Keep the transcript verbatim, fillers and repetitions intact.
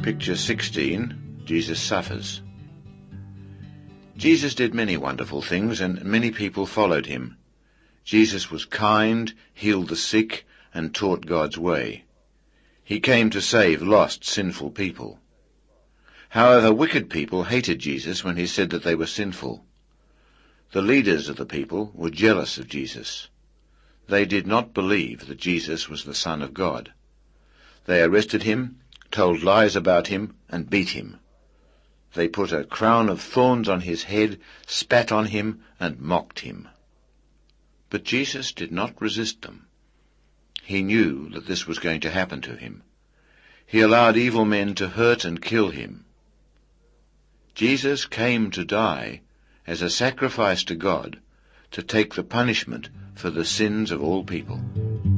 Picture sixteen. Jesus suffers. Jesus did many wonderful things, and many people followed him. Jesus was kind, healed the sick, and taught God's way. He came to save lost, sinful people. However, wicked people hated Jesus when he said that they were sinful. The leaders of the people were jealous of Jesus. They did not believe that Jesus was the Son of God. They arrested him, told lies about him, and beat him. They put a crown of thorns on his head, spat on him, and mocked him. But Jesus did not resist them. He knew that this was going to happen to him. He allowed evil men to hurt and kill him. Jesus came to die as a sacrifice to God, to take the punishment for the sins of all people.